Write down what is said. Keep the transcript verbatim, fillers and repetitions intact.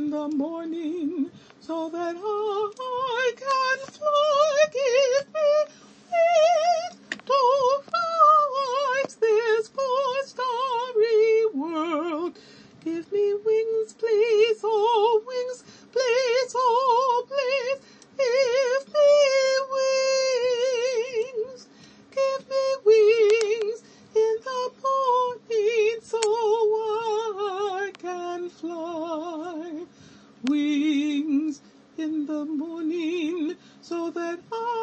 in the morning, so that I can fly. Give me wings to fly this poor starry world. Give me wings, please, oh wings, please, oh please. Give me wings, give me wings in the morning, so I can fly. Wings in the morning, so that I